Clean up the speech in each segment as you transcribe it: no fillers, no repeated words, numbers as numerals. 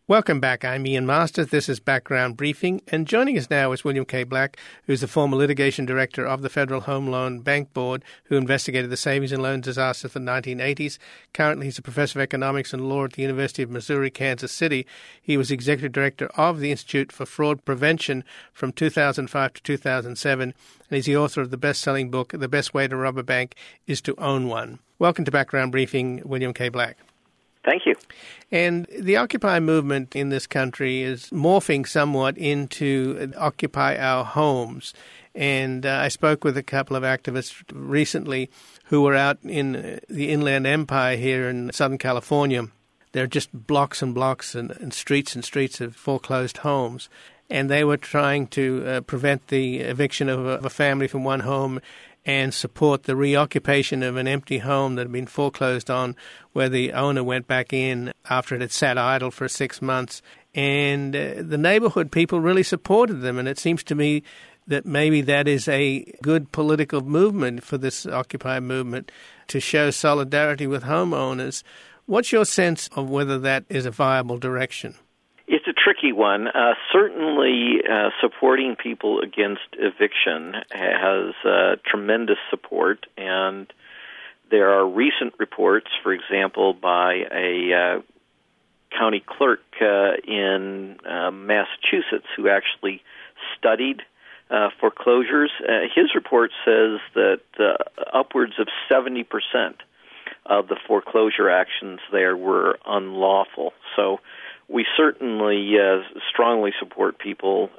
Welcome back. I'm Ian Masters. This is Background Briefing. And joining us now is William K. Black, who's the former litigation director of the Federal Home Loan Bank Board, who investigated the savings and loan disaster of the 1980s. Currently, he's a professor of economics and law at the University of Missouri, Kansas City. He was executive director of the Institute for Fraud Prevention from 2005 to 2007. And he's the author of the best-selling book, The Best Way to Rob a Bank is to Own One. Welcome to Background Briefing, William K. Black. Thank you. And the Occupy movement in this country is morphing somewhat into Occupy Our Homes. And I spoke with a couple of activists recently who were out in the Inland Empire here in Southern California. There are just blocks and blocks and streets of foreclosed homes. And they were trying to prevent the eviction of a family from one home and support the reoccupation of an empty home that had been foreclosed on, where the owner went back in after it had sat idle for 6 months. And the neighborhood people really supported them, and it seems to me that maybe that is a good political movement for this Occupy movement to show solidarity with homeowners. What's your sense of whether that is a viable direction? It's a tricky one. Certainly, supporting people against eviction has tremendous support, and there are recent reports, for example, by a county clerk in Massachusetts who actually studied foreclosures. His report says that upwards of 70% of the foreclosure actions there were unlawful. So we certainly strongly support people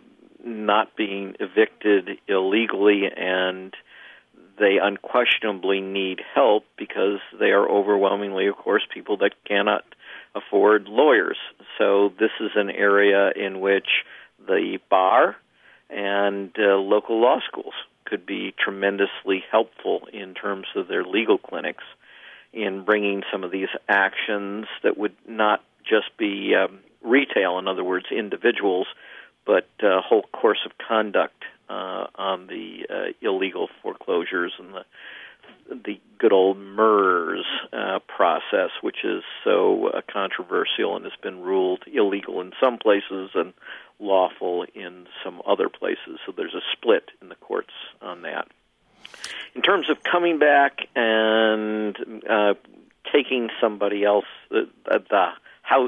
not being evicted illegally, and they unquestionably need help because they are overwhelmingly, of course, people that cannot afford lawyers. So this is an area in which the bar and local law schools could be tremendously helpful in terms of their legal clinics in bringing some of these actions that would not just be retail, in other words, individuals, but a whole course of conduct on the illegal foreclosures and the good old MERS process, which is so controversial and has been ruled illegal in some places and lawful in some other places. So there's a split in the courts on that. In terms of coming back and taking somebody else, the house,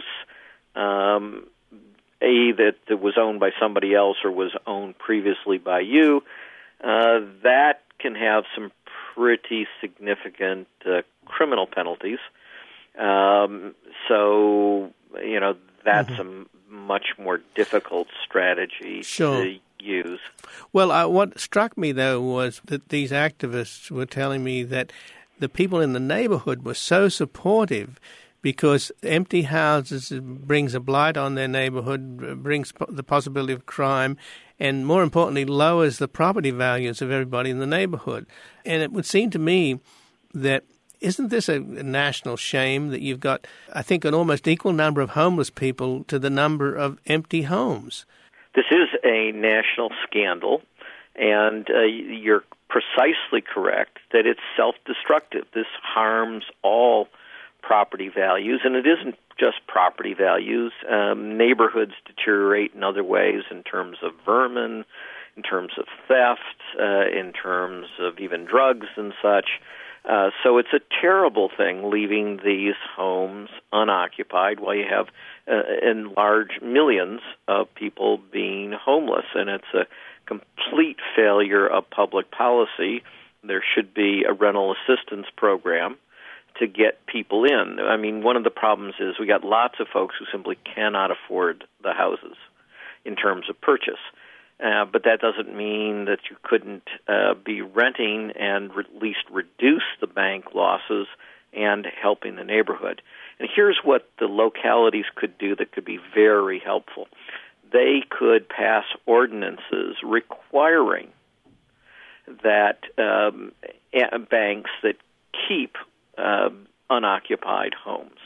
that was owned by somebody else or was owned previously by you, that can have some pretty significant criminal penalties. So, that's a much more difficult strategy to use. Well, what struck me, though, was that these activists were telling me that the people in the neighborhood were so supportive because empty houses brings a blight on their neighborhood, brings the possibility of crime, and more importantly, lowers the property values of everybody in the neighborhood. And it would seem to me that isn't this a national shame that you've got, I think, an almost equal number of homeless people to the number of empty homes? This is a national scandal, and you're precisely correct that it's self-destructive. This harms all property values, and it isn't just property values. Neighborhoods deteriorate in other ways in terms of vermin, in terms of theft, in terms of even drugs and such. So it's a terrible thing leaving these homes unoccupied while you have in large millions of people being homeless, and it's a complete failure of public policy. There should be a rental assistance program to get people in. I mean, one of the problems is we got lots of folks who simply cannot afford the houses in terms of purchase. But that doesn't mean that you couldn't be renting and at least reduce the bank losses and helping the neighborhood. And here's what the localities could do that could be very helpful. They could pass ordinances requiring that banks that keep unoccupied homes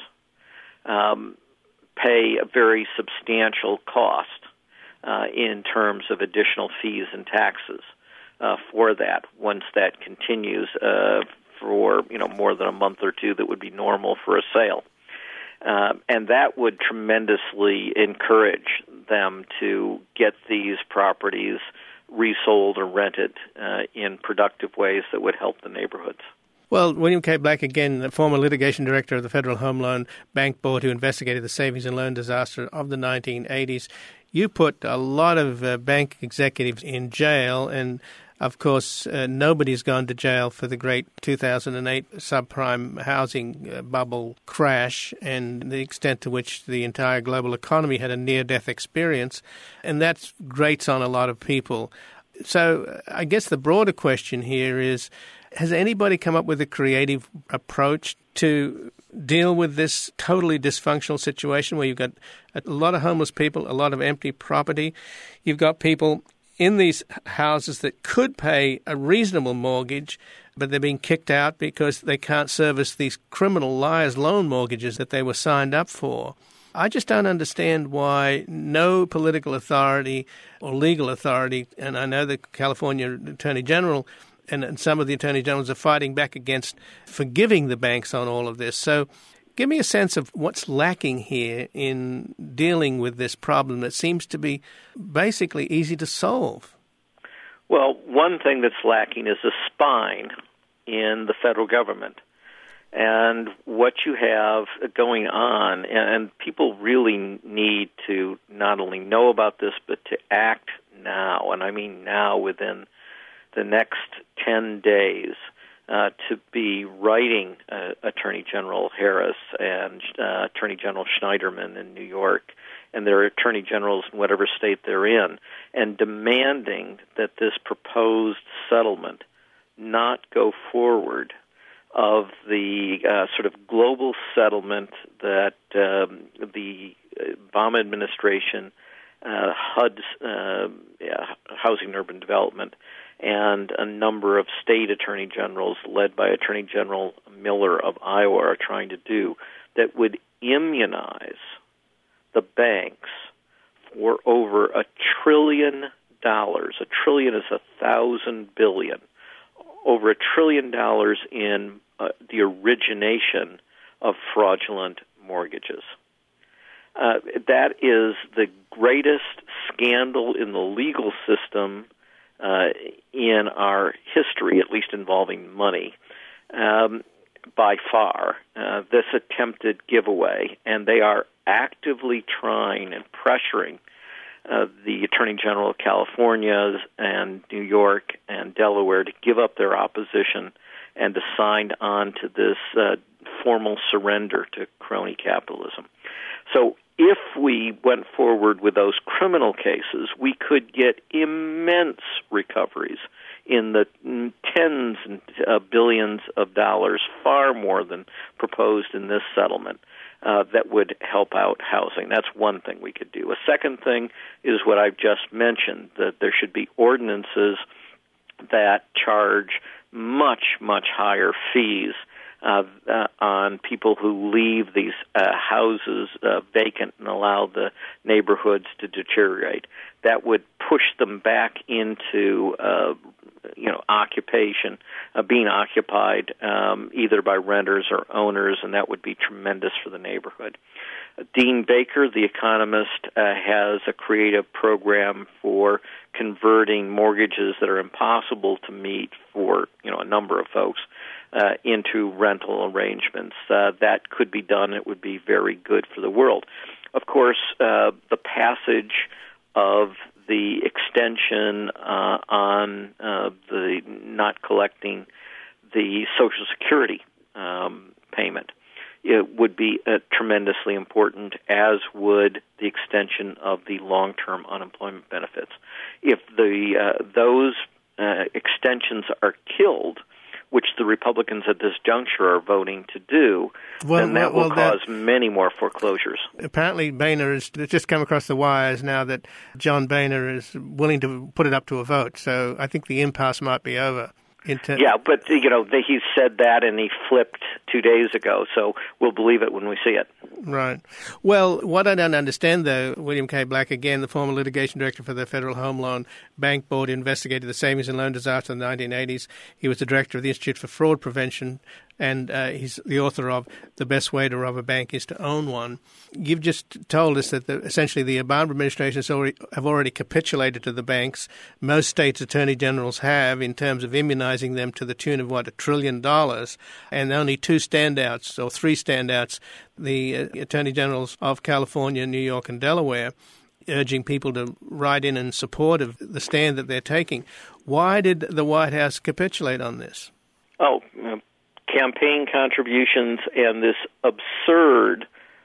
pay a very substantial cost in terms of additional fees and taxes for that once that continues for more than a month or two that would be normal for a sale. And that would tremendously encourage them to get these properties resold or rented in productive ways that would help the neighborhoods. Well, William K. Black, again, the former litigation director of the Federal Home Loan Bank Board who investigated the savings and loan disaster of the 1980s, you put a lot of bank executives in jail, and of course, nobody's gone to jail for the great 2008 subprime housing bubble crash and the extent to which the entire global economy had a near-death experience, and that grates on a lot of people. So I guess the broader question here is, has anybody come up with a creative approach to deal with this totally dysfunctional situation where you've got a lot of homeless people, a lot of empty property? You've got people in these houses that could pay a reasonable mortgage, but they're being kicked out because they can't service these criminal liar's loan mortgages that they were signed up for. I just don't understand why no political authority or legal authority, and I know the California Attorney General and some of the attorney generals are fighting back against forgiving the banks on all of this. So give me a sense of what's lacking here in dealing with this problem that seems to be basically easy to solve. Well, one thing that's lacking is a spine in the federal government. And what you have going on, and people really need to not only know about this, but to act now, and I mean now within the next 10 days, to be writing Attorney General Harris and Attorney General Schneiderman in New York and their attorney generals in whatever state they're in, and demanding that this proposed settlement not go forward of the sort of global settlement that the Obama administration, HUD's Housing and Urban Development, and a number of state attorney generals led by Attorney General Miller of Iowa are trying to do, that would immunize the banks for over $1 trillion. $1 trillion is 1,000 billion. Over $1 trillion in the origination of fraudulent mortgages. That is the greatest scandal in the legal system in our history, at least involving money, by far, this attempted giveaway. And they are actively trying and pressuring the Attorney General of California and New York and Delaware to give up their opposition and to sign on to this formal surrender to crony capitalism. So if we went forward with those criminal cases, we could get immense recoveries in the tens of billions of dollars, far more than proposed in this settlement, that would help out housing. That's one thing we could do. A second thing is what I've just mentioned, that there should be ordinances that charge much, much higher fees on people who leave these houses vacant and allow the neighborhoods to deteriorate. That would push them back into occupation, being occupied either by renters or owners, and that would be tremendous for the neighborhood. Dean Baker, the economist, has a creative program for converting mortgages that are impossible to meet for a number of folks into rental arrangements. That could be done. It would be very good for the world. Of course, the passage of the extension on the not collecting the Social Security payment, it would be tremendously important, as would the extension of the long-term unemployment benefits. If those extensions are killed, which the Republicans at this juncture are voting to do, then that will cause many more foreclosures. Apparently, Boehner has just come across the wires now that John Boehner is willing to put it up to a vote. So I think the impasse might be over. Yeah, but, he said that and he flipped 2 days ago, so we'll believe it when we see it. Right. Well, what I don't understand, though, William K. Black, again, the former litigation director for the Federal Home Loan Bank Board, investigated the savings and loan disaster in the 1980s. He was the director of the Institute for Fraud Prevention and he's the author of The Best Way to Rob a Bank is to Own One. You've just told us that essentially the Obama administration have already capitulated to the banks. Most states' attorney generals have, in terms of immunizing them to the tune of, $1 trillion, and only two standouts or three standouts, the attorney generals of California, New York, and Delaware, urging people to write in support of the stand that they're taking. Why did the White House capitulate on this? Campaign contributions and this absurd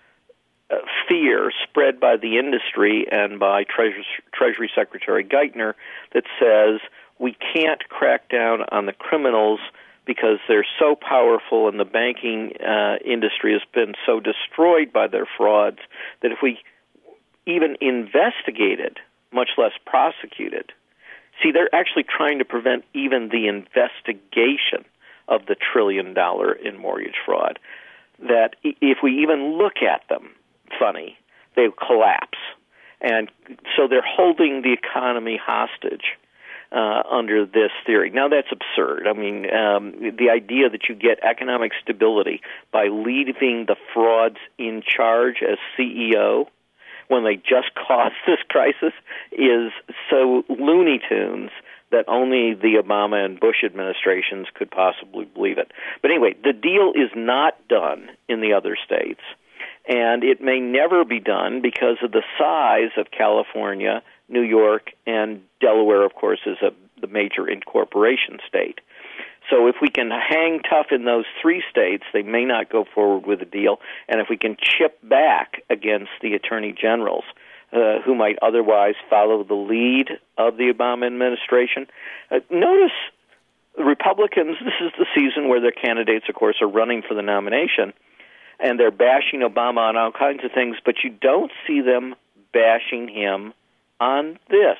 fear spread by the industry and by Treasury Secretary Geithner that says we can't crack down on the criminals because they're so powerful and the banking industry has been so destroyed by their frauds that if we even investigated, much less prosecuted. See, they're actually trying to prevent even the investigation of the $1 trillion in mortgage fraud. That if we even look at them funny, they collapse. And so they're holding the economy hostage under this theory. Now, that's absurd. I mean, the idea that you get economic stability by leaving the frauds in charge as CEO when they just caused this crisis is so Looney Tunes that only the Obama and Bush administrations could possibly believe it. But anyway, the deal is not done in the other states, and it may never be done because of the size of California, New York, and Delaware, of course, is the major incorporation state. So if we can hang tough in those three states, they may not go forward with a deal. And if we can chip back against the attorney generals who might otherwise follow the lead of the Obama administration, notice the Republicans, this is the season where their candidates, of course, are running for the nomination, and they're bashing Obama on all kinds of things, but you don't see them bashing him on this.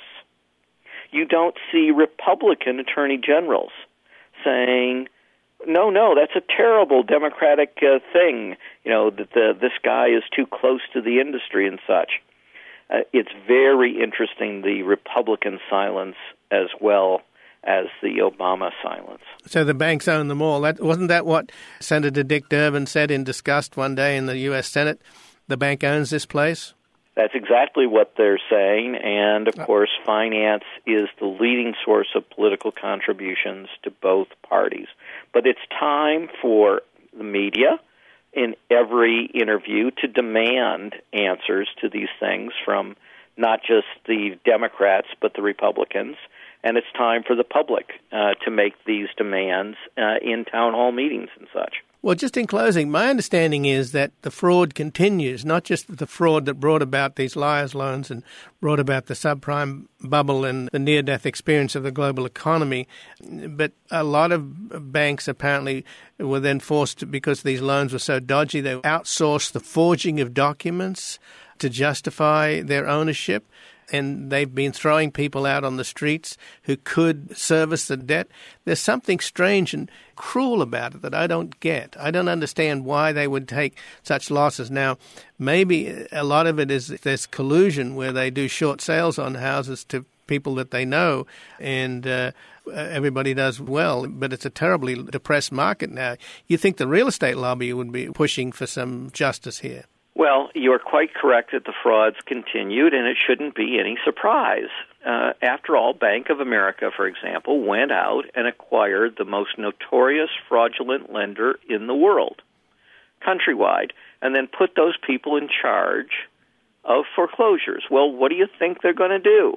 You don't see Republican attorney generals saying, no, that's a terrible Democratic thing, that this guy is too close to the industry and such. It's very interesting, the Republican silence as well as the Obama silence. So the banks own them all. Wasn't that what Senator Dick Durbin said in disgust one day in the U.S. Senate? The bank owns this place? That's exactly what they're saying, and of course finance is the leading source of political contributions to both parties. But it's time for the media in every interview to demand answers to these things from not just the Democrats but the Republicans, and it's time for the public to make these demands in town hall meetings and such. Well, just in closing, my understanding is that the fraud continues, not just the fraud that brought about these liar's loans and brought about the subprime bubble and the near-death experience of the global economy, but a lot of banks apparently were then forced, because these loans were so dodgy, they outsourced the forging of documents to justify their ownership. And they've been throwing people out on the streets who could service the debt. There's something strange and cruel about it that I don't get. I don't understand why they would take such losses. Now, maybe a lot of it is there's collusion where they do short sales on houses to people that they know, and everybody does well, but it's a terribly depressed market now. You think the real estate lobby would be pushing for some justice here? Well, you're quite correct that the frauds continued, and it shouldn't be any surprise. After all, Bank of America, for example, went out and acquired the most notorious fraudulent lender in the world, countrywide, and then put those people in charge of foreclosures. Well, what do you think they're going to do?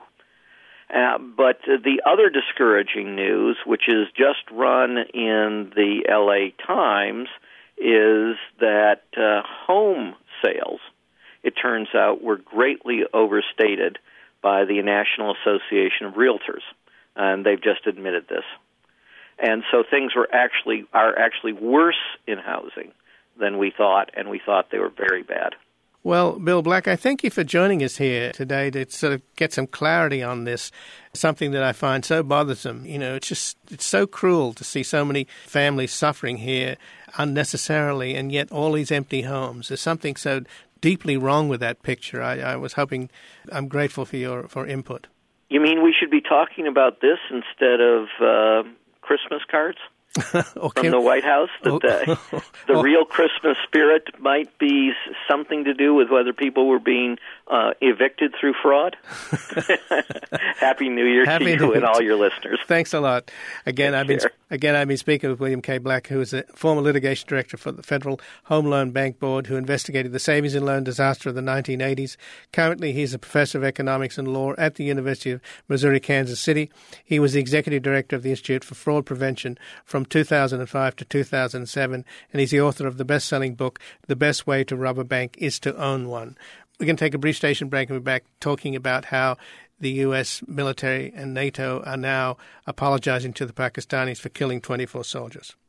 But the other discouraging news, which is just run in the L.A. Times, is that home sales, it turns out, were greatly overstated by the National Association of Realtors, and they've just admitted this. And so things are actually worse in housing than we thought, and we thought they were very bad. Well, Bill Black, I thank you for joining us here today to sort of get some clarity on this, something that I find so bothersome. It's so cruel to see so many families suffering here unnecessarily, and yet all these empty homes. There's something so deeply wrong with that picture. I'm grateful for your input. You mean we should be talking about this instead of Christmas cards? from the White House that the real Christmas spirit might be something to do with whether people were being evicted through fraud? Happy New Year to you and all your listeners. Thanks a lot. Again, I've been speaking with William K. Black, who is a former litigation director for the Federal Home Loan Bank Board, who investigated the savings and loan disaster of the 1980s. Currently, he's a professor of economics and law at the University of Missouri, Kansas City. He was the executive director of the Institute for Fraud Prevention from 2005 to 2007, and he's the author of the best-selling book, The Best Way to Rob a Bank is to Own One. We're going to take a brief station break and we're back talking about how the U.S. military and NATO are now apologizing to the Pakistanis for killing 24 soldiers.